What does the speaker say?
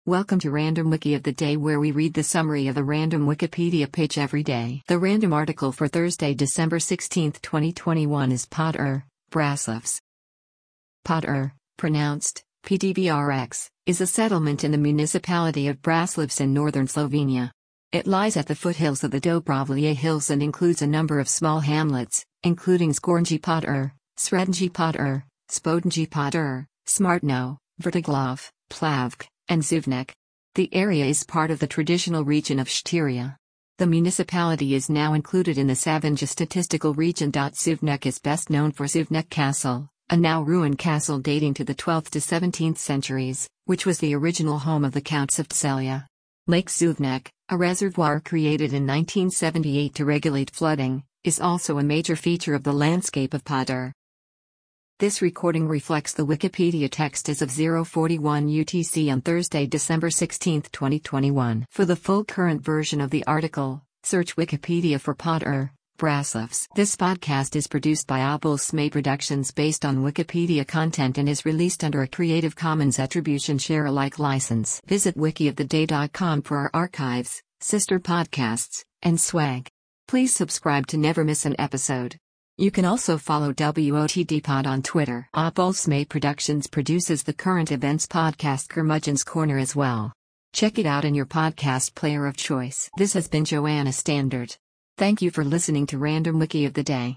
Welcome to Random Wiki of the Day, where we read the summary of a random Wikipedia page every day. The random article for Thursday, December 16, 2021 is Podr, Braslovs. Podr, pronounced PDBRX, is a settlement in the municipality of Braslovs in northern Slovenia. It lies at the foothills of the Dobrovolje Hills and includes a number of small hamlets, including Zgornji Podr, Srednji Podr, Spodnji Podr, Smartno, Vrtoglave, Plavk, and Zivnek. The area is part of the traditional region of Štiria. The municipality is now included in the Savinja statistical region. Zivnek is best known for Zivnek Castle, a now ruined castle dating to the 12th to 17th centuries, which was the original home of the Counts of Tselja. Lake Zivnek, a reservoir created in 1978 to regulate flooding, is also a major feature of the landscape of Podr. This recording reflects the Wikipedia text as of 041 UTC on Thursday, December 16, 2021. For the full current version of the article, search Wikipedia for Podr, Braslovs. This podcast is produced by Obol Productions based on Wikipedia content and is released under a Creative Commons Attribution Share Alike license. Visit wikioftheday.com for our archives, sister podcasts, and swag. Please subscribe to never miss an episode. You can also follow WOTDpod on Twitter. Obol Productions produces the current events podcast Curmudgeon's Corner as well. Check it out in your podcast player of choice. This has been Joanna Standard. Thank you for listening to Random Wiki of the Day.